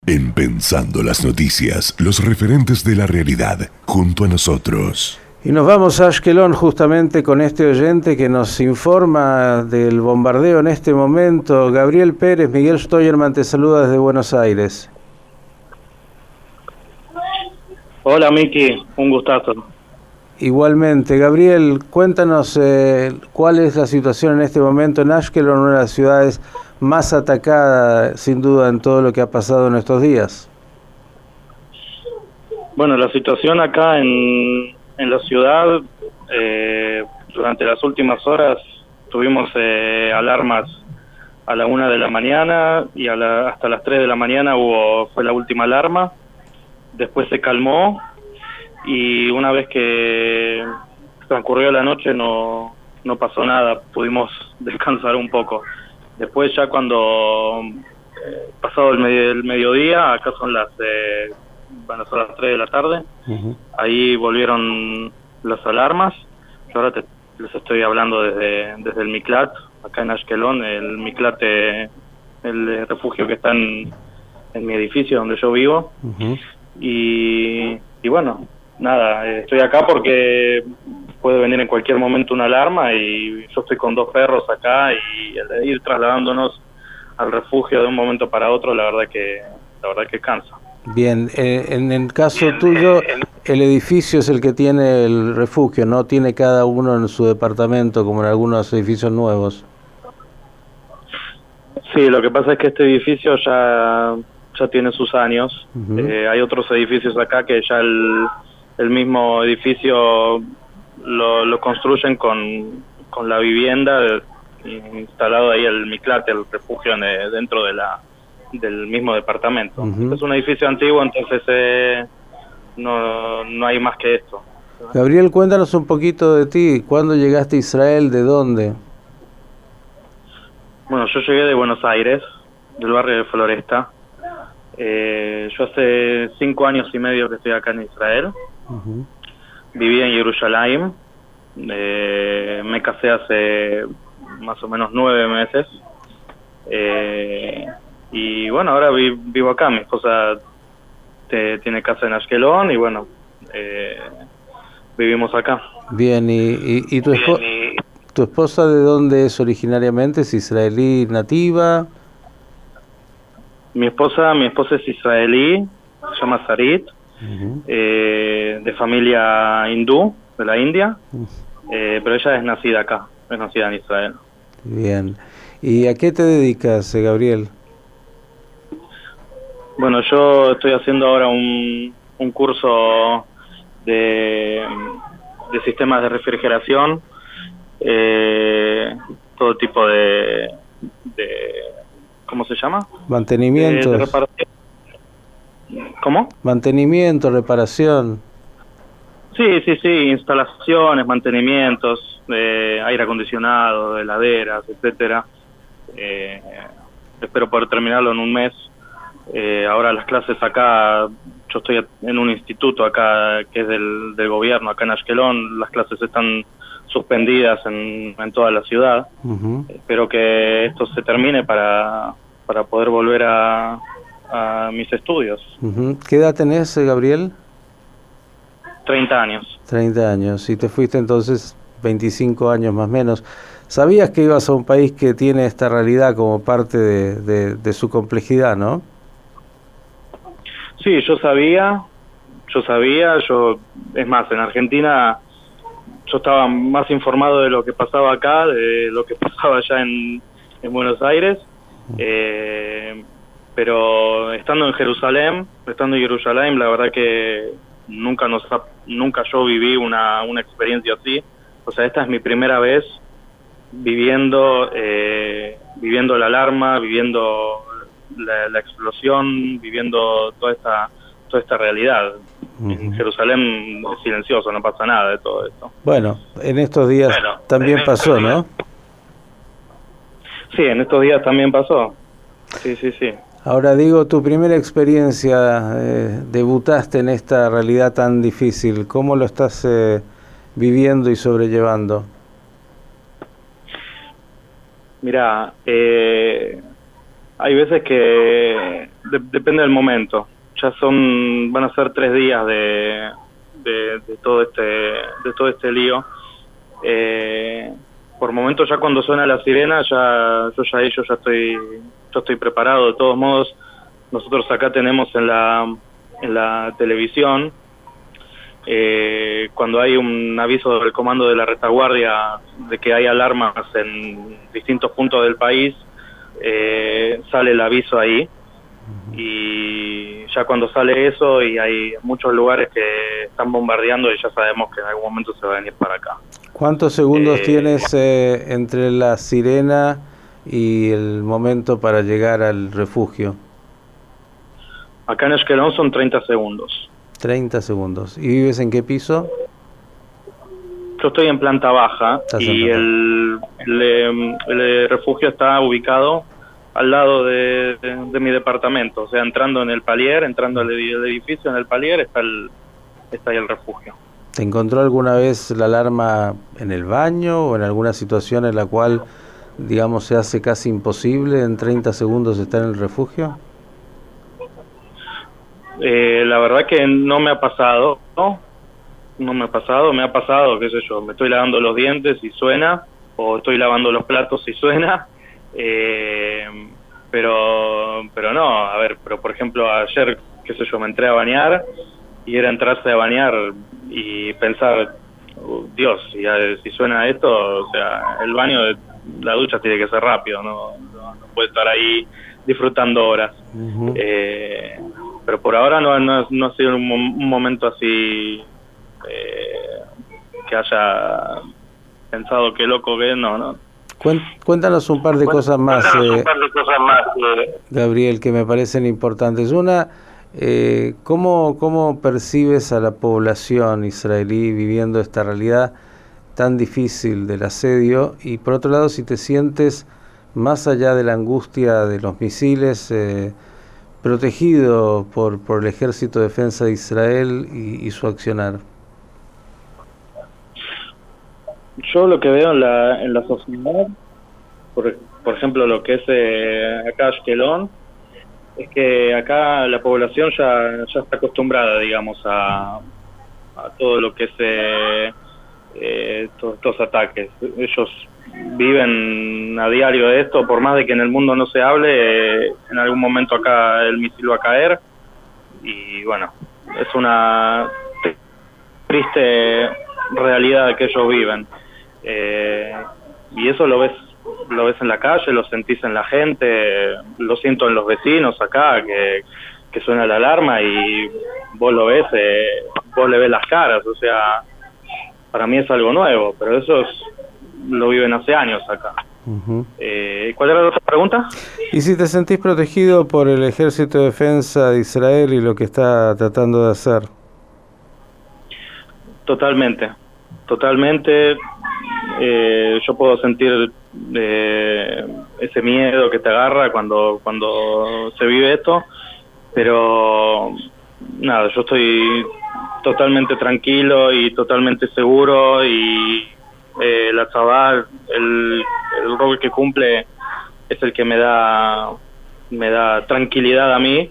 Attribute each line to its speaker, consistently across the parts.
Speaker 1: En Pensando las Noticias, los referentes de la realidad, junto a nosotros.
Speaker 2: Y nos vamos a Ashkelon justamente con este oyente que nos informa del bombardeo en este momento. Gabriel Pérez, Miguel Steuermann te saluda desde Buenos Aires.
Speaker 3: Hola Miki, un gustazo.
Speaker 2: Igualmente, Gabriel, cuéntanos cuál es la situación en este momento en Ashkelon, una de las ciudades más atacadas sin duda en todo lo que ha pasado en estos días.
Speaker 3: Bueno, la situación acá en la ciudad, durante las últimas horas tuvimos alarmas a la 1 de la mañana y hasta las 3 de la mañana fue la última alarma. Después se calmó y una vez que transcurrió la noche no pasó nada, pudimos descansar un poco. Después ya cuando pasado el mediodía, acá son las 3 de la tarde, ahí volvieron las alarmas. Yo ahora les estoy hablando desde el Miklat, acá en Ashkelon, el Miklat, el refugio que está en mi edificio donde yo vivo. Y bueno, nada, estoy acá porque puede venir en cualquier momento una alarma y yo estoy con 2 perros acá y el de ir trasladándonos al refugio de un momento para otro, la verdad que cansa.
Speaker 2: Bien, en el caso tuyo, el edificio es el que tiene el refugio, no tiene cada uno en su departamento como en algunos edificios nuevos.
Speaker 3: Sí, lo que pasa es que este edificio ya tiene sus años. Hay otros edificios acá que ya el mismo edificio lo construyen con la vivienda instalado ahí el Miklat, el refugio dentro del mismo departamento. Es un edificio antiguo, entonces no hay más que esto.
Speaker 2: Gabriel, cuéntanos un poquito de ti. ¿Cuándo llegaste a Israel? ¿De dónde?
Speaker 3: Bueno, yo llegué de Buenos Aires, del barrio de Floresta. Yo hace 5 años y medio que estoy acá en Israel. Viví en Jerusalén. Me casé hace más o menos 9 meses. Y bueno, ahora vivo acá. Mi esposa tiene casa en Ashkelon y bueno, vivimos acá.
Speaker 2: Bien, ¿y tu esposa de dónde es originariamente? ¿Es israelí nativa?
Speaker 3: Mi esposa es israelí, se llama Sarit, de familia hindú, de la India, pero ella es nacida acá, es nacida en Israel.
Speaker 2: Bien. ¿Y a qué te dedicas, Gabriel?
Speaker 3: Bueno, yo estoy haciendo ahora un curso de sistemas de refrigeración, todo tipo de ¿cómo se llama?
Speaker 2: Mantenimiento.
Speaker 3: ¿Cómo?
Speaker 2: Mantenimiento, reparación.
Speaker 3: Sí, instalaciones, mantenimientos, aire acondicionado, heladeras, etcétera. Espero poder terminarlo en un mes. Ahora las clases acá, yo estoy en un instituto acá que es del gobierno, acá en Ashkelon, las clases están suspendidas en toda la ciudad. Espero que esto se termine para poder volver a mis estudios.
Speaker 2: ¿Qué edad tenés, Gabriel?
Speaker 3: 30 años.
Speaker 2: 30 años. Y te fuiste entonces 25 años más o menos. ¿Sabías que ibas a un país que tiene esta realidad como parte de su complejidad, no?
Speaker 3: Sí, yo sabía, es más, en Argentina yo estaba más informado de lo que pasaba acá, de lo que pasaba allá en Buenos Aires, pero estando en Jerusalén, la verdad que nunca yo viví una experiencia así. O sea, esta es mi primera vez viviendo la alarma, viviendo la explosión, viviendo toda esta realidad. En Jerusalén es silencioso, no pasa nada de todo esto.
Speaker 2: Bueno, en estos días también pasó, ¿no?
Speaker 3: Sí, en estos días también pasó. Sí.
Speaker 2: Ahora digo, tu primera experiencia, debutaste en esta realidad tan difícil. ¿Cómo lo estás viviendo y sobrellevando?
Speaker 3: Mirá, hay veces que depende del momento. Ya van a ser 3 días de todo este lío. Por momentos ya cuando suena la sirena, yo ya estoy preparado. De todos modos, nosotros acá tenemos en la televisión, cuando hay un aviso del comando de la retaguardia de que hay alarmas en distintos puntos del país, sale el aviso ahí, y ya cuando sale eso, y hay muchos lugares que están bombardeando, y ya sabemos que en algún momento se va a venir para acá.
Speaker 2: ¿Cuántos segundos tienes entre la sirena y el momento para llegar al refugio?
Speaker 3: Acá en Ashkelon son 30 segundos.
Speaker 2: 30 segundos. ¿Y vives en qué piso?
Speaker 3: Yo estoy en planta baja y el refugio está ubicado al lado de mi departamento. O sea, entrando en el palier, entrando al edificio, en el palier está ahí el refugio.
Speaker 2: ¿Te encontró alguna vez la alarma en el baño o en alguna situación en la cual, digamos, se hace casi imposible en 30 segundos estar en el refugio?
Speaker 3: La verdad que no me ha pasado, ¿no? No me ha pasado, qué sé yo, me estoy lavando los dientes y suena, o estoy lavando los platos y suena, pero no, a ver, pero por ejemplo ayer, qué sé yo, me entré a bañar y era entrarse a bañar y pensar, Dios, si suena esto, o sea, el baño, la ducha tiene que ser rápido, no puede estar ahí disfrutando horas. Uh-huh. Pero por ahora no ha sido un momento así que haya pensado qué loco que no.
Speaker 2: Cuéntanos un par de cosas más, Gabriel, que me parecen importantes. Una, ¿cómo percibes a la población israelí viviendo esta realidad tan difícil del asedio? Y por otro lado, si te sientes, más allá de la angustia de los misiles, protegido por el Ejército de Defensa de Israel y su accionar.
Speaker 3: Yo lo que veo en la sociedad, por ejemplo, lo que es acá Ashkelon, es que acá la población ya está acostumbrada, digamos, a todo lo que es todos estos ataques. Ellos viven a diario de esto, por más de que en el mundo no se hable, en algún momento acá el misil va a caer, y bueno, es una triste realidad que ellos viven, y eso lo ves en la calle, lo sentís en la gente, lo siento en los vecinos acá, que suena la alarma y vos lo ves, vos le ves las caras, o sea, para mí es algo nuevo, pero eso lo viven hace años acá. Uh-huh. ¿Cuál era la otra pregunta?
Speaker 2: ¿Y si te sentís protegido por el Ejército de Defensa de Israel y lo que está tratando de hacer?
Speaker 3: Totalmente. Yo puedo sentir ese miedo que te agarra cuando se vive esto, pero nada, yo estoy totalmente tranquilo y totalmente seguro, y la Tzabá, el rol que cumple es el que me da tranquilidad a mí,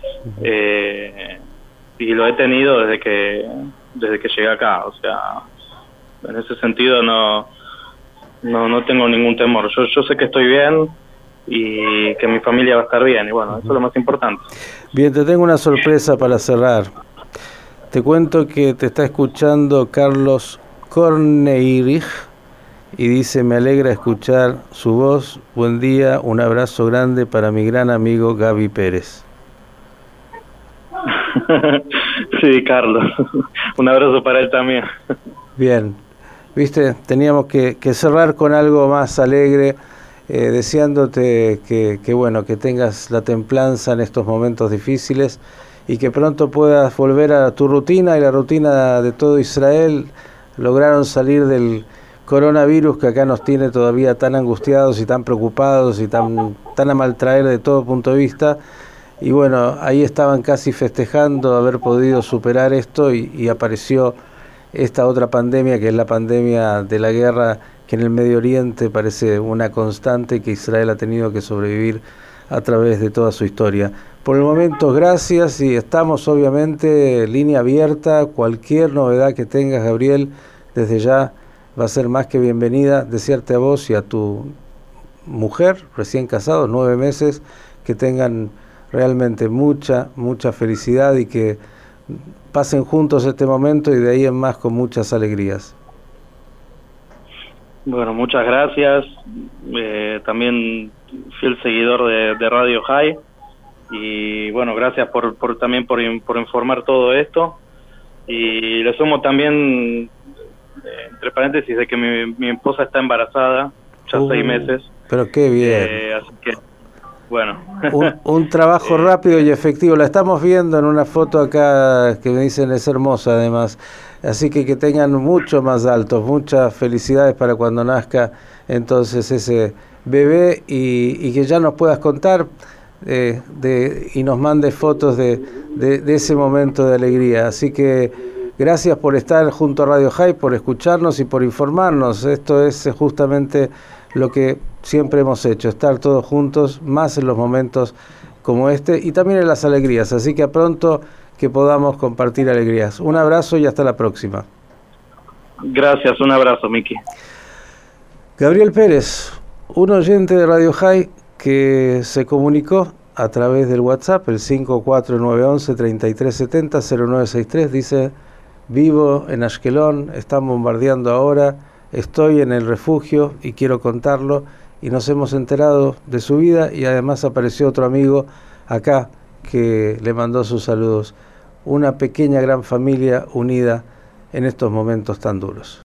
Speaker 3: y lo he tenido desde que llegué acá. O sea, en ese sentido no tengo ningún temor. Yo sé que estoy bien y que mi familia va a estar bien, y bueno, eso es lo más importante.
Speaker 2: Bien, te tengo una sorpresa para cerrar. Te cuento que te está escuchando Carlos Korneirich y dice: me alegra escuchar su voz, buen día, un abrazo grande para mi gran amigo Gaby Pérez.
Speaker 3: Sí, Carlos, un abrazo para él también.
Speaker 2: Bien, viste, teníamos que cerrar con algo más alegre, deseándote que bueno, que tengas la templanza en estos momentos difíciles y que pronto puedas volver a tu rutina y la rutina de todo Israel. Lograron salir del coronavirus que acá nos tiene todavía tan angustiados y tan preocupados y tan a maltraer de todo punto de vista. Y bueno, ahí estaban casi festejando haber podido superar esto y apareció esta otra pandemia, que es la pandemia de la guerra, que en el Medio Oriente parece una constante, que Israel ha tenido que sobrevivir a través de toda su historia. Por el momento, gracias, y estamos obviamente línea abierta. Cualquier novedad que tengas, Gabriel, desde ya va a ser más que bienvenida. Desearte a vos y a tu mujer, recién casados, 9 meses, que tengan realmente mucha felicidad y que pasen juntos este momento y de ahí en más con muchas alegrías.
Speaker 3: Bueno, muchas gracias. También fiel seguidor de Radio High. Y bueno, gracias también por informar todo esto. Y le sumo también, entre paréntesis, de que mi esposa está embarazada, ya 6 meses.
Speaker 2: Pero qué bien.
Speaker 3: Así que, bueno.
Speaker 2: Un trabajo rápido y efectivo. La estamos viendo en una foto acá que me dicen es hermosa además. Así que tengan mucho más altos. Muchas felicidades para cuando nazca entonces ese bebé y que ya nos puedas contar y nos mandes fotos de ese momento de alegría. Así que gracias por estar junto a Radio High, por escucharnos y por informarnos. Esto es justamente lo que siempre hemos hecho, estar todos juntos, más en los momentos como este y también en las alegrías. Así que a pronto que podamos compartir alegrías. Un abrazo y hasta la próxima.
Speaker 3: Gracias, un abrazo, Miki.
Speaker 2: Gabriel Pérez, un oyente de Radio High que se comunicó a través del WhatsApp, el 54911-3370-0963, dice: vivo en Ashkelon, están bombardeando ahora, estoy en el refugio y quiero contarlo, y nos hemos enterado de su vida y además apareció otro amigo acá que le mandó sus saludos. Una pequeña gran familia unida en estos momentos tan duros.